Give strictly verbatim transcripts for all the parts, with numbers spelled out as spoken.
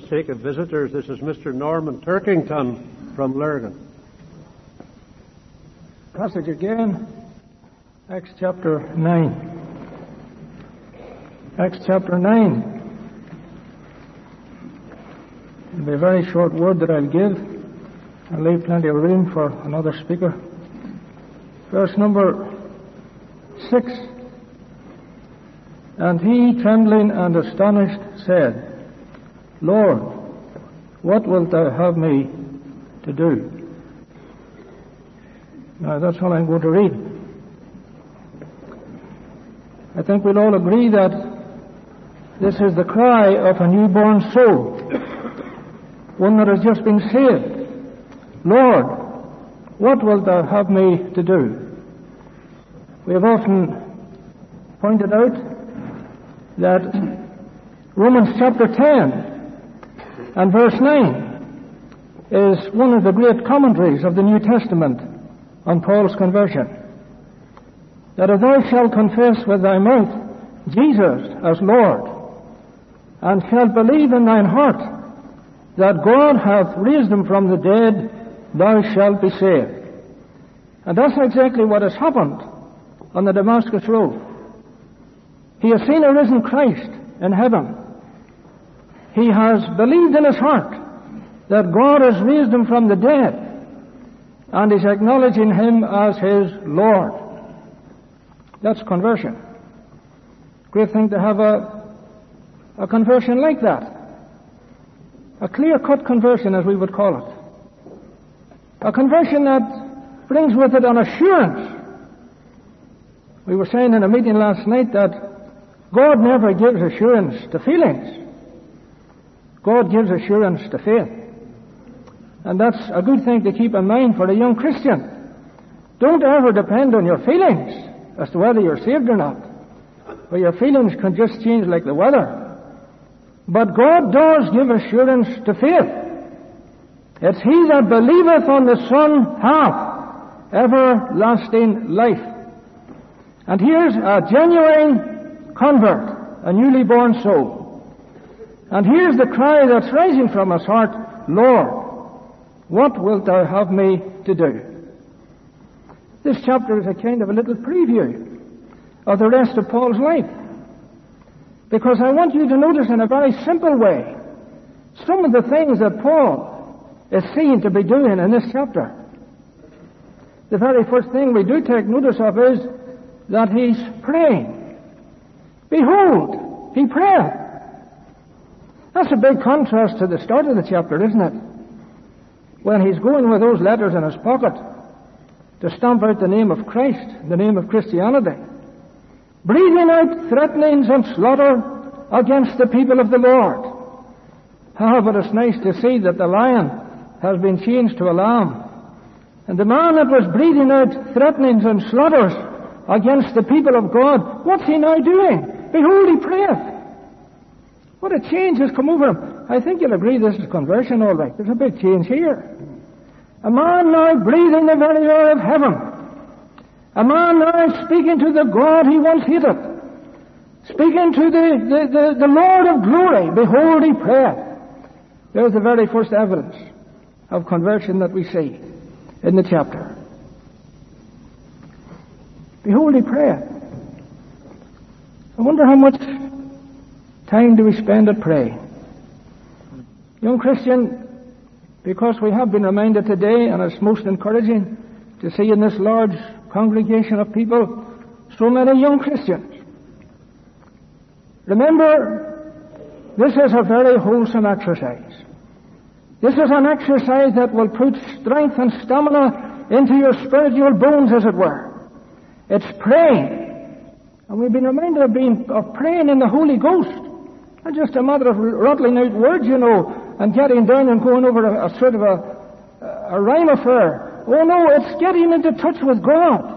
sake of visitors, this is Mister Norman Turkington from Lurgan. Passage again, Acts chapter nine. Acts chapter nine. It'll be a very short word that I'll give. I'll leave plenty of room for another speaker. Verse number six. And he, trembling and astonished, said, Lord, what wilt thou have me to do? Now that's all I'm going to read. I think we'll all agree that this is the cry of a newborn soul, one that has just been saved. Lord, what wilt thou have me to do? We have often pointed out that Romans chapter ten and verse nine is one of the great commentaries of the New Testament on Paul's conversion. That if thou shalt confess with thy mouth Jesus as Lord, and shalt believe in thine heart that God hath raised him from the dead, thou shalt be saved. And that's exactly what has happened on the Damascus Road. He has seen a risen Christ in heaven. He has believed in his heart that God has raised him from the dead, and is acknowledging him as his Lord. That's conversion. Great thing to have a, a conversion like that. A clear-cut conversion, as we would call it. A conversion that brings with it an assurance. We were saying in a meeting last night that God never gives assurance to feelings. God gives assurance to faith. And that's a good thing to keep in mind for a young Christian. Don't ever depend on your feelings as to whether you're saved or not. For your feelings can just change like the weather. But God does give assurance to faith. It's he that believeth on the Son hath everlasting life. And here's a genuine convert, a newly born soul. And here's the cry that's rising from his heart, Lord, what wilt thou have me to do? This chapter is a kind of a little preview of the rest of Paul's life. Because I want you to notice in a very simple way some of the things that Paul is seen to be doing in this chapter. The very first thing we do take notice of is that he's praying. Behold, he prayeth. That's a big contrast to the start of the chapter, isn't it? When he's going with those letters in his pocket to stamp out the name of Christ, the name of Christianity, breathing out threatenings and slaughter against the people of the Lord. Ah, but it's nice to see that the lion has been changed to a lamb. And the man that was breathing out threatenings and slaughters against the people of God, what's he now doing? Behold, he prayeth. What a change has come over him. I think you'll agree this is conversion, all right. There's a big change here. A man now breathing the very air of heaven. A man now speaking to the God he once hated. Speaking to the, the, the, the Lord of glory. Behold, he prayeth. There's the very first evidence of conversion that we see in the chapter. Behold, he prayeth. I wonder how much time do we spend at praying? Young Christian, because we have been reminded today, and it's most encouraging to see in this large congregation of people so many young Christians. Remember, this is a very wholesome exercise. This is an exercise that will put strength and stamina into your spiritual bones, as it were. It's praying. And we've been reminded of being of praying in the Holy Ghost. Not just a matter of rattling out words, you know, and getting down and going over a, a sort of a, a rhyme affair. Oh no, it's getting into touch with God.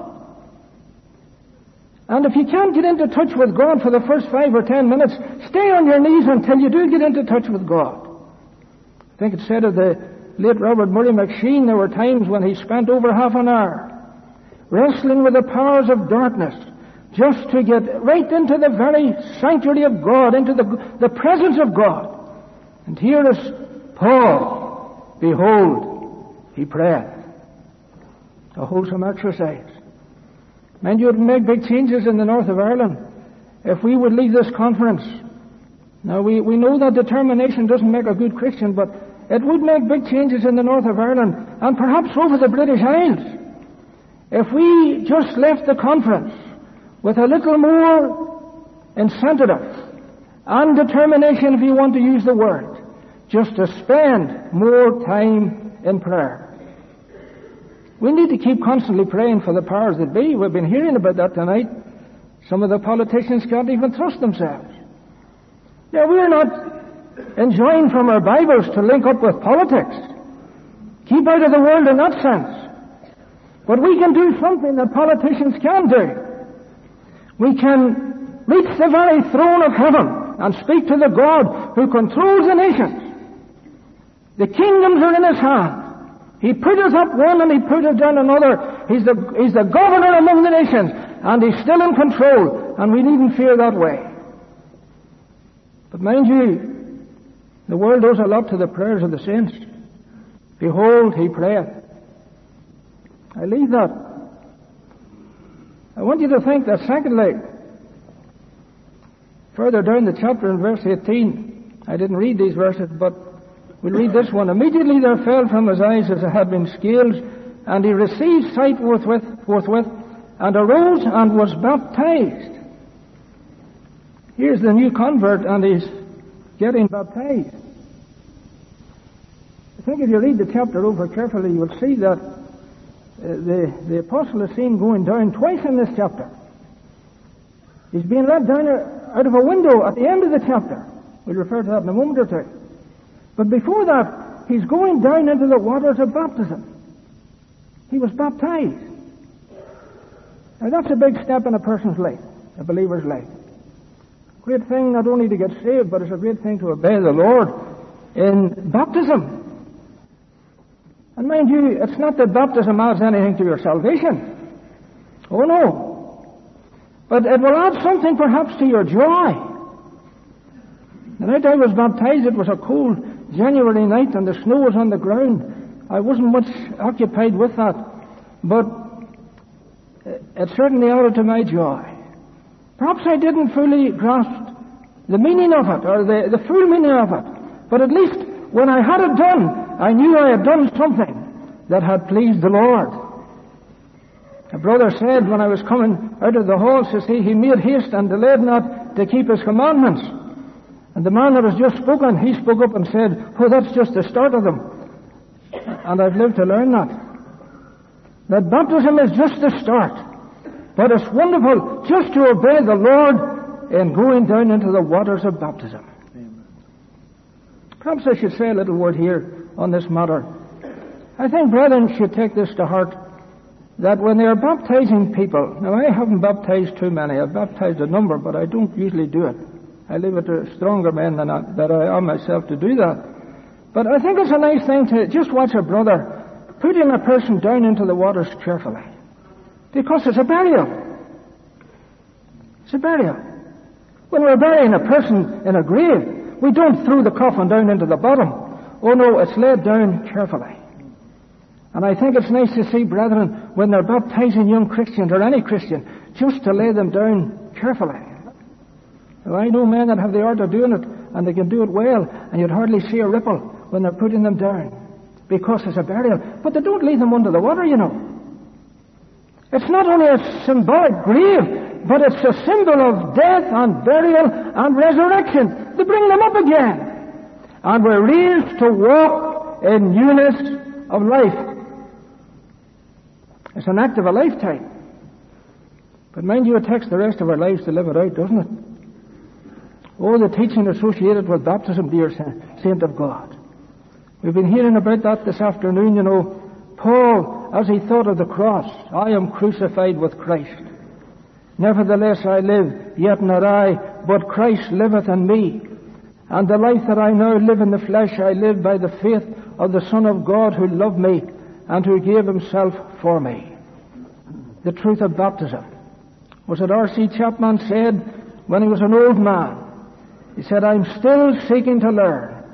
And if you can't get into touch with God for the first five or ten minutes, stay on your knees until you do get into touch with God. I think it's said of the late Robert Murray McSheen, there were times when he spent over half an hour wrestling with the powers of darkness just to get right into the very sanctuary of God, into the, the presence of God. And here is Paul. Behold, he prayeth. A wholesome exercise. Man, you would make big changes in the north of Ireland if we would leave this conference. Now, we, we know that determination doesn't make a good Christian, but it would make big changes in the north of Ireland and perhaps over the British Isles if we just left the conference with a little more incentive and determination, if you want to use the word, just to spend more time in prayer. We need to keep constantly praying for the powers that be. We've been hearing about that tonight. Some of the politicians can't even trust themselves. Now, we're not enjoined from our Bibles to link up with politics. Keep out of the world in that sense. But we can do something that politicians can't do. We can reach the very throne of heaven and speak to the God who controls the nations. The kingdoms are in his hand. He putteth up one and he putteth down another. He's the, he's the governor among the nations, and he's still in control, and we needn't fear that way. But mind you, the world owes a lot to the prayers of the saints. Behold, he prayeth. I leave that. I want you to think that secondly, further down the chapter in verse eighteen, I didn't read these verses, but we'll read this one. Immediately there fell from his eyes as it had been scales, and he received sight forthwith, forthwith, and arose and was baptized. Here's the new convert, and he's getting baptized. I think if you read the chapter over carefully, you'll see that uh, the, the apostle is seen going down twice in this chapter. He's being led down out of a window at the end of the chapter. We'll refer to that in a moment or two. But before that, he's going down into the waters of baptism. He was baptized. Now that's a big step in a person's life, a believer's life. Great thing not only to get saved, but it's a great thing to obey the Lord in baptism. And mind you, it's not that baptism adds anything to your salvation. Oh no. But it will add something perhaps to your joy. The night I was baptized, it was a cold January night and the snow was on the ground. I wasn't much occupied with that, but it certainly added to my joy. Perhaps I didn't fully grasp the meaning of it, or the, the full meaning of it, but at least when I had it done, I knew I had done something that had pleased the Lord. A brother said when I was coming out of the hall, says he, he made haste and delayed not to keep his commandments. And the man that has just spoken, he spoke up and said, oh, that's just the start of them. And I've lived to learn that. That baptism is just the start. But it's wonderful just to obey the Lord in going down into the waters of baptism. Amen. Perhaps I should say a little word here on this matter. I think brethren should take this to heart, that when they are baptizing people, now I haven't baptized too many, I've baptized a number, but I don't usually do it. I leave it to stronger men than I, that I am myself to do that. But I think it's a nice thing to just watch a brother putting a person down into the waters carefully. Because it's a burial. It's a burial. When we're burying a person in a grave, we don't throw the coffin down into the bottom. Oh no, it's laid down carefully. And I think it's nice to see brethren, when they're baptizing young Christians or any Christian, just to lay them down carefully. Well, I know men that have the art of doing it, and they can do it well, and you'd hardly see a ripple when they're putting them down, because it's a burial. But they don't leave them under the water, you know. It's not only a symbolic grave, but it's a symbol of death and burial and resurrection. They bring them up again. And we're raised to walk in newness of life. It's an act of a lifetime. But mind you, it takes the rest of our lives to live it out, doesn't it? Oh, the teaching associated with baptism, dear saint of God. We've been hearing about that this afternoon, you know. Paul, as he thought of the cross, I am crucified with Christ. Nevertheless I live, yet not I, but Christ liveth in me. And the life that I now live in the flesh, I live by the faith of the Son of God who loved me and who gave himself for me. The truth of baptism. Was it R C Chapman said when he was an old man? He said, I'm still seeking to learn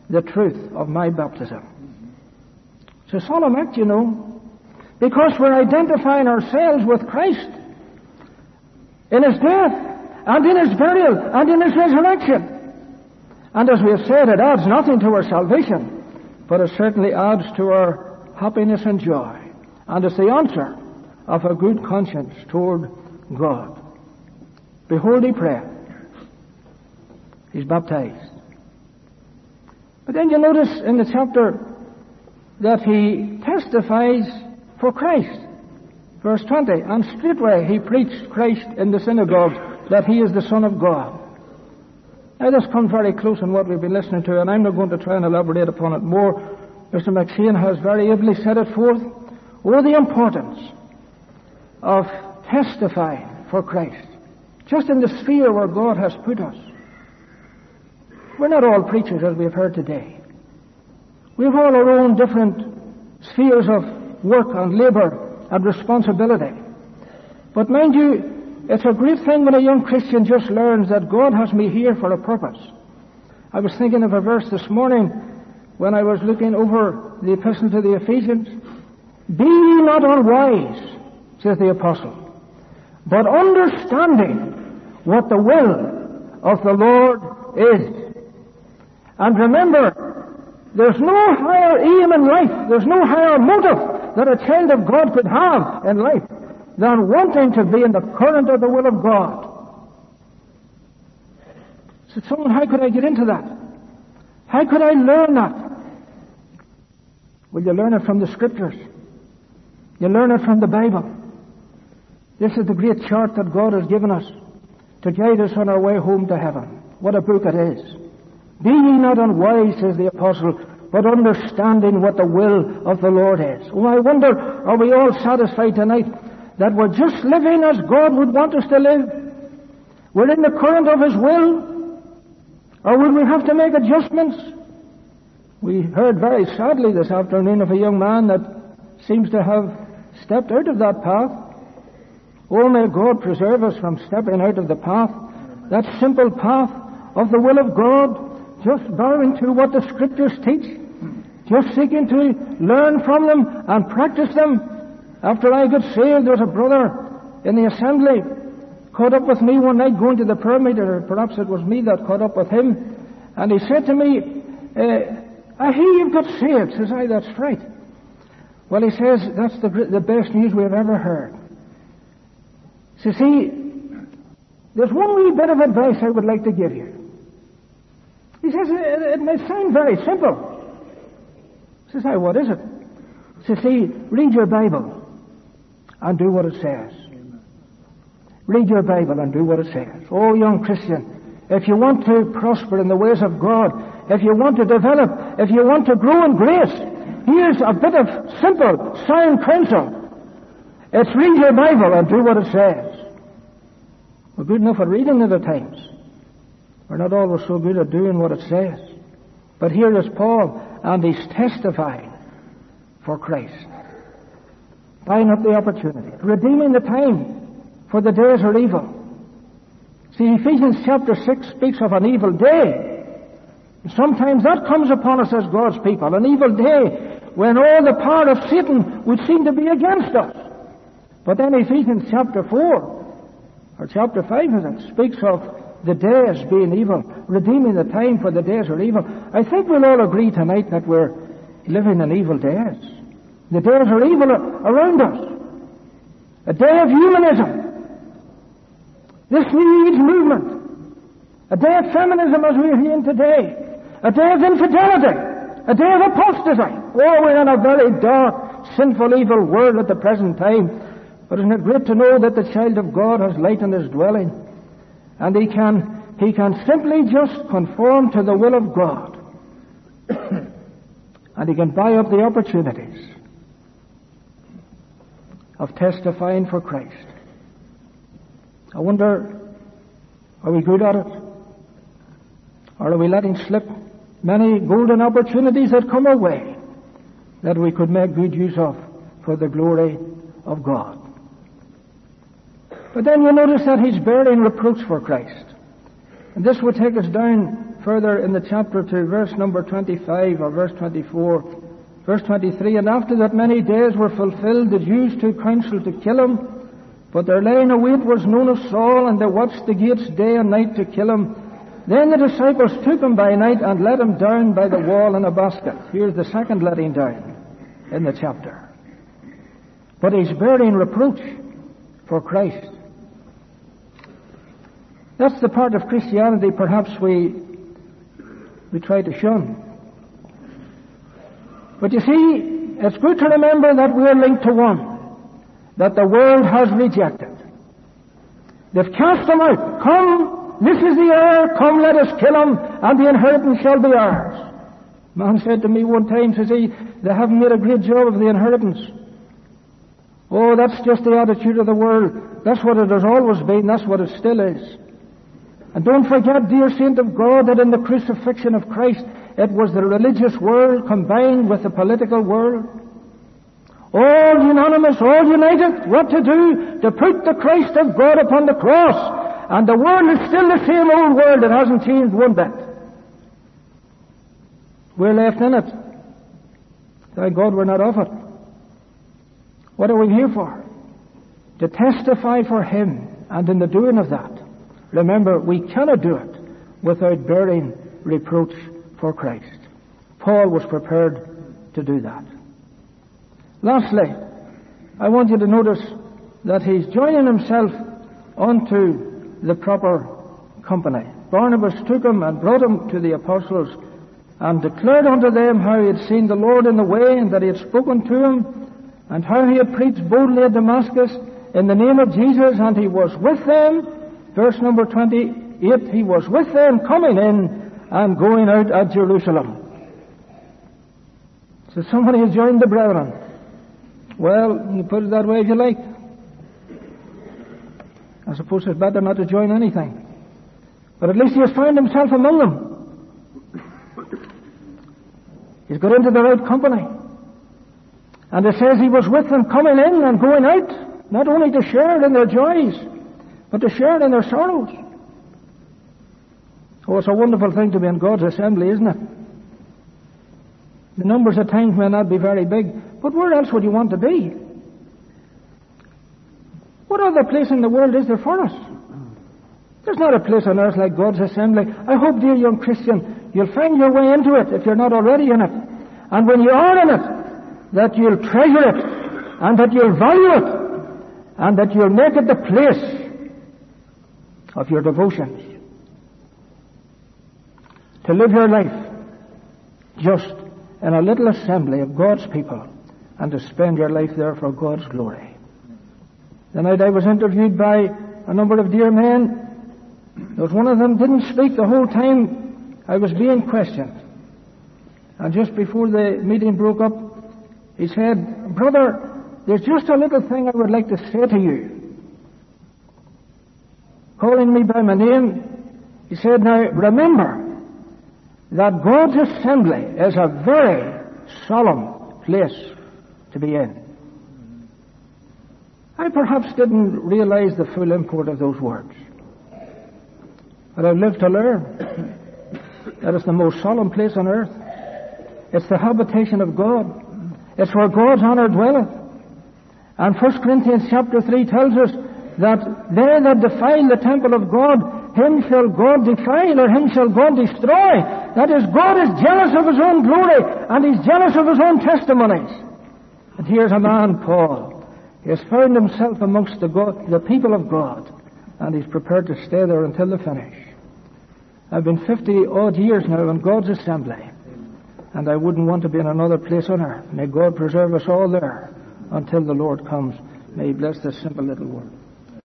the truth of my baptism. It's a solemn act, you know, because we're identifying ourselves with Christ in His death and in His burial and in His resurrection. And as we have said, it adds nothing to our salvation, but it certainly adds to our happiness and joy. And it's the answer of a good conscience toward God. Behold, he prayed. He's baptized. But then you notice in the chapter that he testifies for Christ. Verse twenty, and straightway he preached Christ in the synagogues, that he is the Son of God. Now this comes very close in what we've been listening to, and I'm not going to try and elaborate upon it more. Mister McShane has very ably set it forth. Oh, the importance of testifying for Christ, just in the sphere where God has put us. We're not all preachers, as we've heard today. We have all our own different spheres of work and labour and responsibility. But mind you, it's a great thing when a young Christian just learns that God has me here for a purpose. I was thinking of a verse this morning when I was looking over the epistle to the Ephesians. Be ye not unwise, says the apostle, but understanding what the will of the Lord is. And remember, there's no higher aim in life, there's no higher motive that a child of God could have in life than wanting to be in the current of the will of God. Said someone, how could I get into that? How could I learn that? Well, you learn it from the Scriptures. You learn it from the Bible. This is the great chart that God has given us to guide us on our way home to heaven. What a book it is. Be ye not unwise, says the apostle, but understanding what the will of the Lord is. Oh, I wonder, are we all satisfied tonight that we're just living as God would want us to live? We're in the current of His will? Or will we have to make adjustments? We heard very sadly this afternoon of a young man that seems to have stepped out of that path. Oh, may God preserve us from stepping out of the path, that simple path of the will of God, just bowing to what the Scriptures teach, just seeking to learn from them and practice them. After I got saved, there was a brother in the assembly caught up with me one night going to the prayer meeting, or perhaps it was me that caught up with him, and he said to me, uh, I hear you've got saved. Says I, that's right. Well, he says, that's the, the best news we've ever heard. So see, there's one wee bit of advice I would like to give you. He says, it, it may sound very simple. Says I, what is it? So see, read your Bible and do what it says. Read your Bible and do what it says. Oh, young Christian, if you want to prosper in the ways of God, if you want to develop, if you want to grow in grace, here's a bit of simple, sound counsel. It's read your Bible and do what it says. We're good enough at reading it at times. We're not always so good at doing what it says. But here is Paul, and he's testifying for Christ. Buying up the opportunity. Redeeming the time, for the days are evil. See, Ephesians chapter six speaks of an evil day. Sometimes that comes upon us as God's people, an evil day when all the power of Satan would seem to be against us. But then Ephesians chapter four, or chapter five as it speaks of the days being evil, redeeming the time for the days are evil. I think we'll all agree tonight that we're living in evil days. The days are evil around us. A day of humanism. This New Age movement. A day of feminism as we're hearing today. A day of infidelity. A day of apostasy. Oh, we're in a very dark, sinful, evil world at the present time. But isn't it great to know that the child of God has light in his dwelling? And he can, he can simply just conform to the will of God. And he can buy up the opportunities of testifying for Christ. I wonder, are we good at it? Or are we letting slip many golden opportunities that come our way that we could make good use of for the glory of God? But then you notice that he's bearing reproach for Christ. And this would take us down further in the chapter to verse number twenty-five or verse twenty-four. Verse twenty-three, and after that many days were fulfilled, the Jews took counsel to kill him. But their laying await was known of Saul, and they watched the gates day and night to kill him. Then the disciples took him by night and let him down by the wall in a basket. Here's the second letting down in the chapter. But he's bearing reproach for Christ. That's the part of Christianity perhaps we we try to shun. But you see, it's good to remember that we're linked to one that the world has rejected. They've cast him out. Come, this is the hour, come let us kill him, and the inheritance shall be ours. Man said to me one time, says he, they haven't made a great job of the inheritance. Oh, that's just the attitude of the world. That's what it has always been, that's what it still is. And don't forget, dear saint of God, that in the crucifixion of Christ, it was the religious world combined with the political world. All unanimous, all united, what to do? To put the Christ of God upon the cross. And the world is still the same old world. It hasn't changed one bit. We're left in it. Thank God we're not of it. What are we here for? To testify for Him. And in the doing of that, remember, we cannot do it without bearing reproach for Christ. Paul was prepared to do that. Lastly, I want you to notice that he's joining himself onto the proper company. Barnabas took him and brought him to the apostles and declared unto them how he had seen the Lord in the way, and that he had spoken to him, and how he had preached boldly at Damascus in the name of Jesus, and he was with them. Verse number twenty-eight, he was with them coming in and going out at Jerusalem. So somebody has joined the brethren. Well, you put it that way if you like. I suppose it's better not to join anything. But at least he has found himself among them. He's got into the right company. And it says he was with them coming in and going out, not only to share in their joys, but to share in their sorrows. Oh, it's a wonderful thing to be in God's assembly, isn't it? The numbers at times may not be very big, but where else would you want to be? What other place in the world is there for us? There's not a place on earth like God's assembly. I hope, dear young Christian, you'll find your way into it if you're not already in it. And when you are in it, that you'll treasure it, and that you'll value it, and that you'll make it the place of your devotions. To live your life just in a little assembly of God's people, and to spend your life there for God's glory. The night I was interviewed by a number of dear men, there was one of them didn't speak the whole time I was being questioned. And just before the meeting broke up, he said, "Brother, there's just a little thing I would like to say to you." Calling me by my name, he said, "Now remember that God's assembly is a very solemn place to be in." I perhaps didn't realize the full import of those words, but I've lived to learn that it's the most solemn place on earth. It's the habitation of God. It's where God's honour dwelleth. And First Corinthians chapter three tells us that they that defile the temple of God, him shall God defile, or him shall God destroy. That is, God is jealous of his own glory, and he's jealous of his own testimonies. And here's a man, Paul. He has found himself amongst the, God, the people of God, and he's prepared to stay there until the finish. I've been fifty odd years now in God's assembly, and I wouldn't want to be in another place on earth. May God preserve us all there until the Lord comes. May he bless this simple little word.